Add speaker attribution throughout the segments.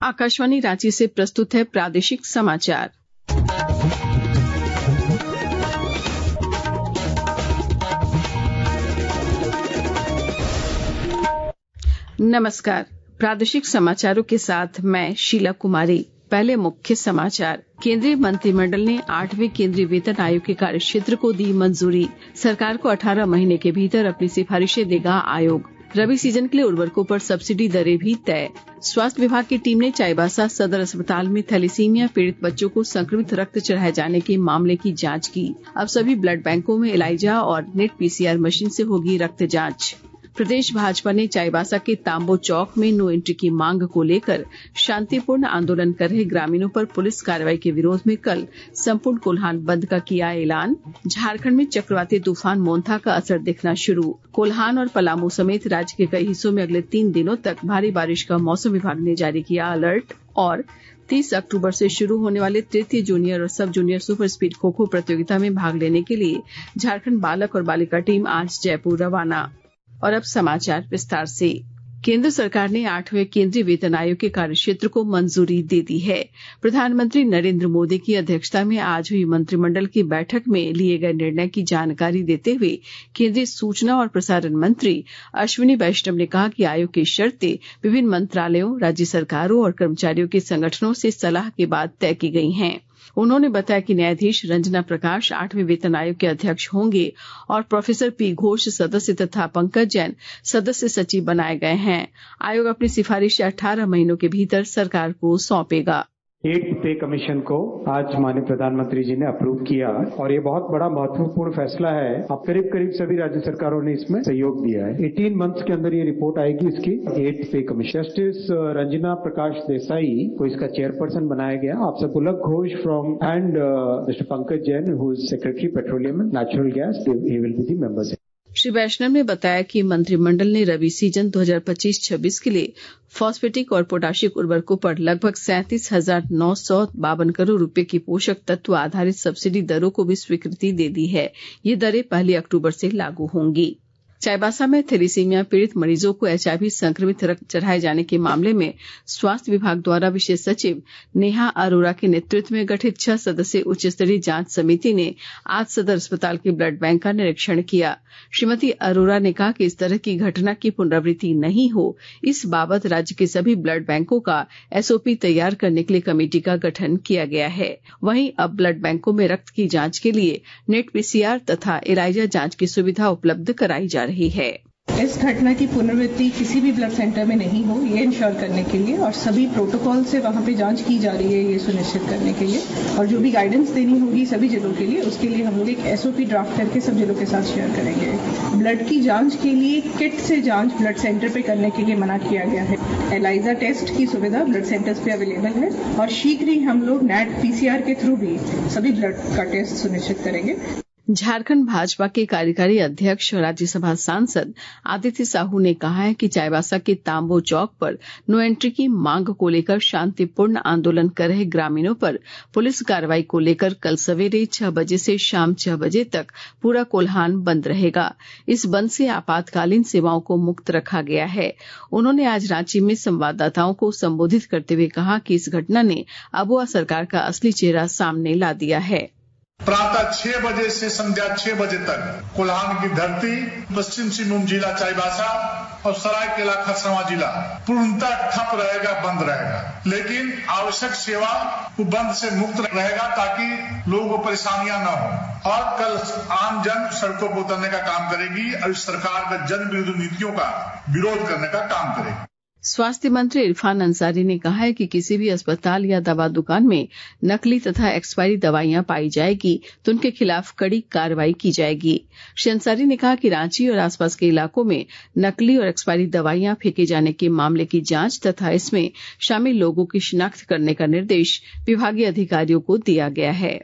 Speaker 1: आकाशवाणी रांची से प्रस्तुत है प्रादेशिक समाचार। नमस्कार, प्रादेशिक समाचारों के साथ मैं शीला कुमारी। पहले मुख्य समाचार। केंद्रीय मंत्रिमंडल ने 8वें केंद्रीय वेतन आयोग के कार्यक्षेत्र को दी मंजूरी। सरकार को 18 महीने के भीतर अपनी सिफारिशें देगा आयोग। रबी सीजन के लिए उर्वरकों पर सब्सिडी दरें भी तय। स्वास्थ्य विभाग की टीम ने चाईबासा सदर अस्पताल में थैलेसीमिया पीड़ित बच्चों को संक्रमित रक्त चढ़ाए जाने के मामले की जांच की। अब सभी ब्लड बैंकों में एलाइजा और नेट पीसीआर मशीन से होगी रक्त जांच। प्रदेश भाजपा ने चाईबासा के तांबो चौक में नो एंट्री की मांग को लेकर शांतिपूर्ण आंदोलन कर रहे ग्रामीणों पर पुलिस कार्रवाई के विरोध में कल संपूर्ण कोल्हान बंद का किया ऐलान। झारखंड में चक्रवाती तूफान मोन्था का असर दिखना शुरू। कोल्हान और पलामू समेत राज्य के कई हिस्सों में अगले 3 दिनों तक भारी बारिश का मौसम विभाग ने जारी किया अलर्ट। और 30 अक्टूबर से शुरू होने वाले तृतीय जूनियर और सब junior super speed kho kho प्रतियोगिता में भाग लेने के लिए झारखंड बालक और बालिका टीम आज जयपुर रवाना। और अब समाचार विस्तार से। केंद्र सरकार ने 8वें केंद्रीय वेतन आयोग के कार्यक्षेत्र को मंजूरी दे दी है। प्रधानमंत्री नरेंद्र मोदी की अध्यक्षता में आज हुई मंत्रिमंडल की बैठक में लिए गए निर्णय की जानकारी देते हुए केंद्रीय सूचना और प्रसारण मंत्री अश्विनी वैष्णव ने कहा कि आयोग की शर्तें विभिन्न मंत्रालयों, राज्य सरकारों और कर्मचारियों के संगठनों से सलाह के बाद तय की गई हैं। उन्होंने बताया कि न्यायाधीश रंजना प्रकाश 8वें वेतन आयोग के अध्यक्ष होंगे और प्रोफेसर पी घोष सदस्य तथा पंकज जैन सदस्य सचिव बनाए गए हैं। आयोग अपनी सिफारिशें 18 महीनों के भीतर सरकार को सौंपेगा।
Speaker 2: 8th पे कमीशन को आज माननीय प्रधानमंत्री जी ने अप्रूव किया और ये बहुत बड़ा महत्वपूर्ण फैसला है। अब करीब सभी राज्य सरकारों ने इसमें सहयोग दिया है। 18 मंथ्स के अंदर ये रिपोर्ट आएगी इसकी 8th pay commission. Justice Ranjana Prakash Desai को इसका चेयरपर्सन बनाया गया। आपसे Pulak Ghosh from and Mister Pankaj Jain who is secretary petroleum and natural gas, he will be the members.
Speaker 1: Shri Vaishnav ने बताया कि मंत्रिमंडल ने रबी सीजन 2025-26 के लिए फॉस्फेटिक और पोटाशिक उर्वरकों पर लगभग 37,952 करोड़ रुपए की पोषक तत्व आधारित सब्सिडी दरों को भी स्वीकृति दे दी है। ये दरें 1 अक्टूबर से लागू होंगी। चाईबासा में थैलेसीमिया पीड़ित मरीजों को HIV संक्रमित रक्त चढ़ाए जाने के मामले में स्वास्थ्य विभाग द्वारा विशेष सचिव नेहा अरोरा के नेतृत्व में गठित 6 सदस्यीय उच्च स्तरीय जांच समिति ने आज सदर अस्पताल के ब्लड बैंक का निरीक्षण किया। श्रीमती अरोरा ने कहा कि इस तरह की घटना की पुनरावृत्ति नहीं हो, इस बाबत राज्य के सभी ब्लड बैंकों का SOP तैयार करने के लिए कमेटी का गठन किया गया है। वहीं अब ब्लड बैंकों में रक्त की जांच के लिए नेट पीसीआर तथा एलाइजा जांच की सुविधा उपलब्ध कराई जा रही है।
Speaker 3: इस घटना की पुनरावृत्ति किसी भी ब्लड सेंटर में नहीं हो, ये इंश्योर करने के लिए और सभी प्रोटोकॉल से वहां पे जांच की जा रही है, ये सुनिश्चित करने के लिए और जो भी गाइडेंस देनी होगी सभी जिलों के लिए, उसके लिए हम लोग एक SOP ड्राफ्ट करके सब जिलों के साथ शेयर करेंगे। ब्लड की जांच के लिए किट से जांच ब्लड सेंटर पे करने के लिए मना किया गया है। एलाइजा टेस्ट की सुविधा ब्लड सेंटर्स पे अवेलेबल है और शीघ्र ही हम लोग नेट पीसीआर के थ्रू भी सभी ब्लड का टेस्ट सुनिश्चित करेंगे।
Speaker 1: झारखंड भाजपा के कार्यकारी अध्यक्ष और राज्यसभा सांसद आदित्य साहू ने कहा है कि चाईबासा के तांबो चौक पर नो एंट्री की मांग को लेकर शांतिपूर्ण आंदोलन कर रहे ग्रामीणों पर पुलिस कार्रवाई को लेकर कल सवेरे 6 बजे से शाम 6 बजे तक पूरा कोल्हान बंद रहेगा। इस बंद से आपातकालीन सेवाओं को मुक्त रखा गया है। उन्होंने आज रांची में संवाददाताओं को संबोधित करते हुए कहा कि इस घटना ने अबुआ सरकार का असली चेहरा सामने ला दिया है।
Speaker 4: प्रातः 6 बजे से संध्या 6 बजे तक कोल्हान की धरती, पश्चिम सिंहभूम जिला चाईबासा और सरायकेला खरसावां जिला पूर्णतः ठप रहेगा, बंद रहेगा। लेकिन आवश्यक सेवा वो बंद से मुक्त रहेगा ताकि लोगों को परेशानियां न हो। और कल आम जन सड़कों पर उतरने का काम करेगी और इस सरकार का जन विरोधी नीतियों का विरोध करने का काम करेगी।
Speaker 1: स्वास्थ्य मंत्री इरफान अंसारी ने कहा है कि किसी भी अस्पताल या दवा दुकान में नकली तथा एक्सपायरी दवाइयां पाई जाएगी तो उनके खिलाफ कड़ी कार्रवाई की जाएगी। श्री अंसारी ने कहा कि रांची और आसपास के इलाकों में नकली और एक्सपायरी दवाइयां फेंके जाने के मामले की जांच तथा इसमें शामिल लोगों की शिनाख्त करने का निर्देश विभागीय अधिकारियों को दिया गया है।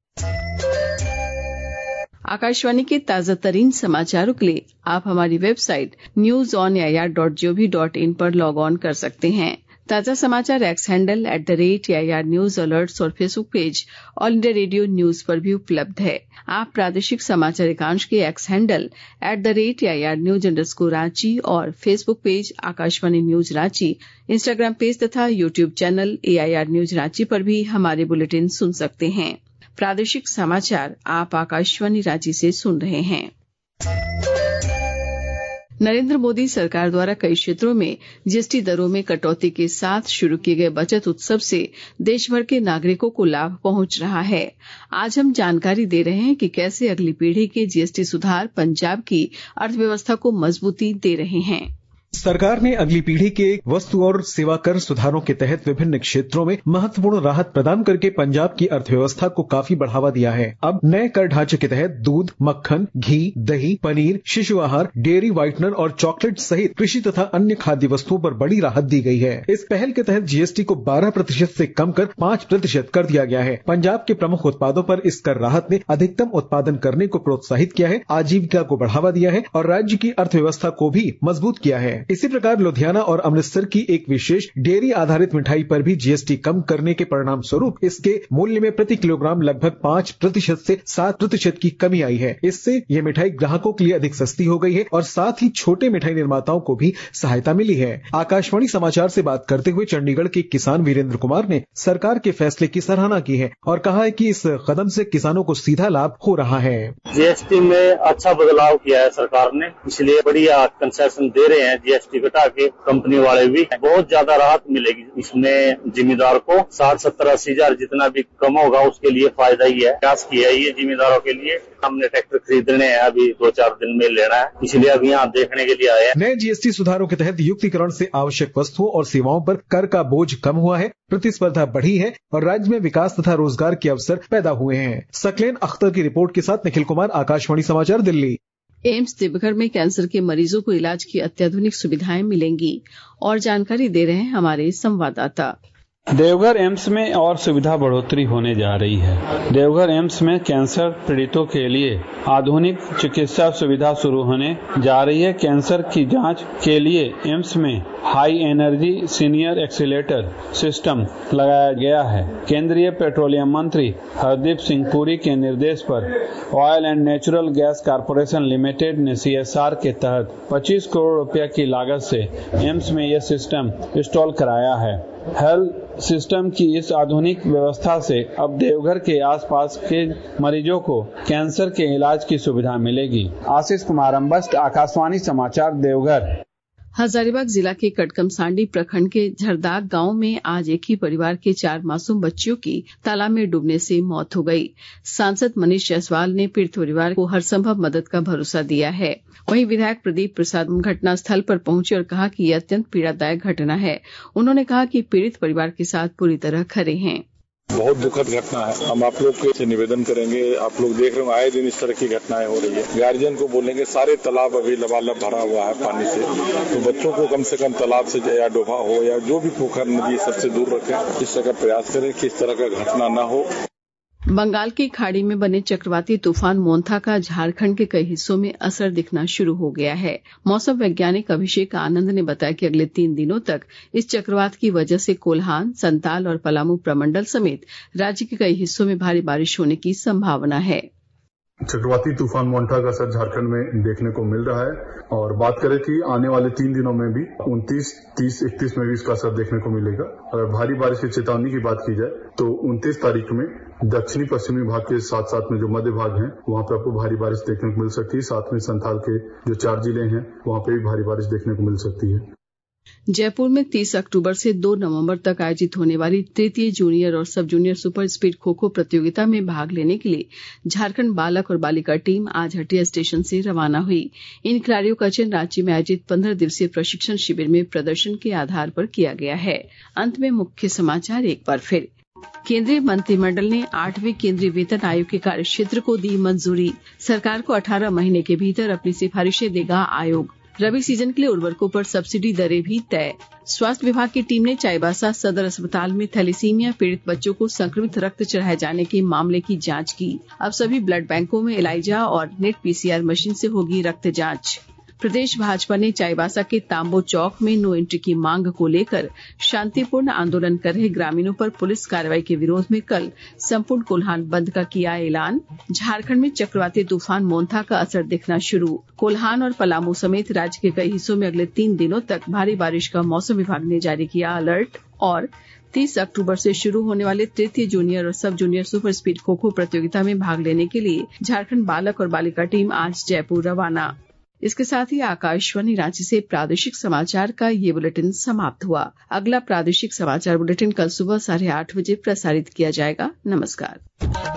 Speaker 1: आकाशवाणी के ताजा तरीन समाचारों के लिए आप हमारी वेबसाइट newsonair.gov.in पर लॉग ऑन कर सकते हैं। ताजा समाचार X handle @AIR news alerts और Facebook page All India Radio News पर भी उपलब्ध है। आप प्रादेशिक समाचार एकांश के एक्स हैंडल @AIR न्यूज _ और Facebook page Akashvani news Ranchi, Instagram page तथा YouTube channel AIR news Ranchi पर भी हमारे बुलेटिन सुन सकते हैं। प्रादेशिक समाचार आप आकाशवाणी रांची से सुन रहे हैं। नरेंद्र मोदी सरकार द्वारा कई क्षेत्रों में जीएसटी दरों में कटौती के साथ शुरू किए गए बचत उत्सव से देश भर के नागरिकों को लाभ पहुंच रहा है। आज हम जानकारी दे रहे हैं कि कैसे अगली पीढ़ी के जीएसटी सुधार पंजाब की अर्थव्यवस्था को मजबूती दे रहे हैं।
Speaker 5: सरकार ने अगली पीढ़ी के वस्तु और सेवा कर सुधारों के तहत विभिन्न क्षेत्रों में महत्वपूर्ण राहत प्रदान करके पंजाब की अर्थव्यवस्था को काफी बढ़ावा दिया है। अब नए कर ढांचे के तहत दूध, मक्खन, घी, दही, पनीर, शिशु आहार, डेयरी व्हाइटनर और चॉकलेट सहित कृषि तथा अन्य खाद्य वस्तुओं पर बड़ी राहत दी गई है। इस पहल के तहत जीएसटी को 12% से कम कर 5% कर दिया गया है। पंजाब के प्रमुख उत्पादों पर इस कर राहत ने अधिकतम उत्पादन करने को प्रोत्साहित किया है, आजीविका को बढ़ावा दिया है और राज्य की अर्थव्यवस्था को भी मजबूत किया है। इसी प्रकार लुधियाना और अमृतसर की एक विशेष डेयरी आधारित मिठाई पर भी जीएसटी कम करने के परिणाम स्वरूप इसके मूल्य में प्रति किलोग्राम लगभग 5% से 7% की कमी आई है। इससे ये मिठाई ग्राहकों के लिए अधिक सस्ती हो गई है और साथ ही छोटे मिठाई निर्माताओं को भी सहायता मिली है। आकाशवाणी समाचार से बात करते हुए चंडीगढ़ के किसान वीरेंद्र कुमार ने सरकार के फैसले की सराहना की है और कहा है कि इस कदम से किसानों को सीधा लाभ हो रहा है।
Speaker 6: जीएसटी में अच्छा बदलाव किया है सरकार ने, इसलिए बढ़िया कंसेशन दे रहे हैं। जीएसटी घटा के कंपनी वाले भी बहुत ज्यादा राहत मिलेगी। इसमें जिम्मेदार को 60-70-80 हजार जितना भी कम होगा उसके लिए फायदा ही है। प्रयास किया है ये जिम्मेदारों के लिए। हमने ट्रैक्टर खरीदने हैं, अभी 2-4 दिन में लेना है, इसलिए अभी यहाँ देखने के लिए आए हैं।
Speaker 5: नए जीएसटी सुधारों के तहत युक्तिकरण से आवश्यक वस्तुओं और सेवाओं पर कर का बोझ कम हुआ है, प्रतिस्पर्धा बढ़ी है और राज्य में विकास तथा रोजगार के अवसर पैदा हुए हैं। सकलेन अख्तर की रिपोर्ट के साथ निखिल कुमार, आकाशवाणी समाचार, दिल्ली।
Speaker 1: एम्स देवघर में कैंसर के मरीजों को इलाज की अत्याधुनिक सुविधाएं मिलेंगी और जानकारी दे रहे हैं हमारे संवाददाता।
Speaker 7: देवघर एम्स में और सुविधा बढ़ोतरी होने जा रही है। देवघर एम्स में कैंसर पीड़ितों के लिए आधुनिक चिकित्सा सुविधा शुरू होने जा रही है। कैंसर की जांच के लिए एम्स में high energy senior accelerator system लगाया गया है। केंद्रीय पेट्रोलियम मंत्री हरदीप सिंह पुरी के निर्देश पर oil and natural gas corporation limited ने CSR के तहत 25 करोड़ रुपए की लागत से एम्स में यह सिस्टम इंस्टॉल कराया है। हेल्थ सिस्टम की इस आधुनिक व्यवस्था से अब देवघर के आसपास के मरीजों को कैंसर के इलाज की सुविधा मिलेगी। आशीष कुमार अम्बस्ट, आकाशवाणी समाचार, देवघर।
Speaker 1: हजारीबाग जिला के कटकमसांडी प्रखंड के झरदाग गांव में आज एक ही परिवार के 4 मासूम बच्चियों की तालाब में डूबने से मौत हो गई। सांसद मनीष जायसवाल ने पीड़ित परिवार को हर संभव मदद का भरोसा दिया है। वहीं विधायक प्रदीप प्रसाद घटनास्थल पर पहुंचे और कहा कि यह अत्यंत पीड़ादायक घटना है। उन्होंने कहा कि पीड़ित परिवार के साथ पूरी तरह खड़े हैं।
Speaker 8: बहुत दुखद घटना है। हम आप लोग से निवेदन करेंगे, आप लोग देख रहे हो आए दिन इस तरह की घटनाएं हो रही है। गार्जियन को बोलेंगे, सारे तालाब अभी लबालब भरा हुआ है पानी से, तो बच्चों को कम से कम तालाब से या डोभा हो या जो भी पोखर नदी सबसे दूर रखें। इस तरह का प्रयास करें कि इस तरह का घटना न हो।
Speaker 1: बंगाल की खाड़ी में बने चक्रवाती तूफान मोन्था का झारखंड के कई हिस्सों में असर दिखना शुरू हो गया है। मौसम वैज्ञानिक अभिषेक आनंद ने बताया कि अगले 3 दिनों तक इस चक्रवात की वजह से कोल्हान, संताल और पलामू प्रमंडल समेत राज्य के कई हिस्सों में भारी बारिश होने की संभावना है।
Speaker 9: चक्रवाती तूफान मोन्था का असर झारखंड में देखने को मिल रहा है और बात करें कि आने वाले 3 दिनों में भी 29, 30, 31 में भी इसका असर देखने को मिलेगा। अगर भारी बारिश की चेतावनी की बात की जाए तो 29 तारीख में दक्षिणी पश्चिमी भाग के साथ साथ में जो मध्य भाग है वहां पे आपको भारी बारिश देखने को मिल सकती है। साथ में संथाल के जो 4 जिले हैं वहां पे भी भारी बारिश देखने को मिल सकती है।
Speaker 1: जयपुर में 30 अक्टूबर से 2 नवंबर तक आयोजित होने वाली तृतीय जूनियर और सब junior super speed kho kho प्रतियोगिता में भाग लेने के लिए झारखंड बालक और बालिका टीम आज हटिया स्टेशन से रवाना हुई। इन खिलाड़ियों का चयन रांची में आयोजित 15 दिवसीय प्रशिक्षण शिविर में प्रदर्शन के आधार पर किया गया है। अंत में मुख्य समाचार एक बार फिर। केंद्रीय मंत्रिमंडल ने 8वें केंद्रीय वेतन आयोग के कार्यक्षेत्र को दी मंजूरी। सरकार को 18 महीने के भीतर अपनी सिफारिशें देगा आयोग। रबी सीजन के लिए उर्वरकों पर सब्सिडी दरें भी तय। स्वास्थ्य विभाग की टीम ने चाईबासा सदर अस्पताल में थैलेसीमिया पीड़ित बच्चों को संक्रमित रक्त चढ़ाए जाने के मामले की जांच की। अब सभी ब्लड बैंकों में एलाइजा और नेट PCR मशीन से होगी रक्त जांच। प्रदेश भाजपा ने चाईबासा के तांबो चौक में नो एंट्री की मांग को लेकर शांतिपूर्ण आंदोलन कर रहे ग्रामीणों पर पुलिस कार्रवाई के विरोध में कल संपूर्ण कोल्हान बंद का किया ऐलान। झारखंड में चक्रवाती तूफान मोंथा का असर दिखना शुरू। कोल्हान और पलामू समेत राज्य के कई हिस्सों में अगले 3 दिनों तक भारी बारिश का मौसम विभाग ने जारी किया अलर्ट। और 30 अक्टूबर से शुरू होने वाले तृतीय जूनियर और सब junior super speed kho kho प्रतियोगिता में भाग लेने के लिए झारखंड बालक और बालिका टीम आज जयपुर रवाना। इसके साथ ही आकाशवाणी रांची से प्रादेशिक समाचार का ये बुलेटिन समाप्त हुआ। अगला प्रादेशिक समाचार बुलेटिन कल सुबह 8:30 बजे प्रसारित किया जाएगा। नमस्कार।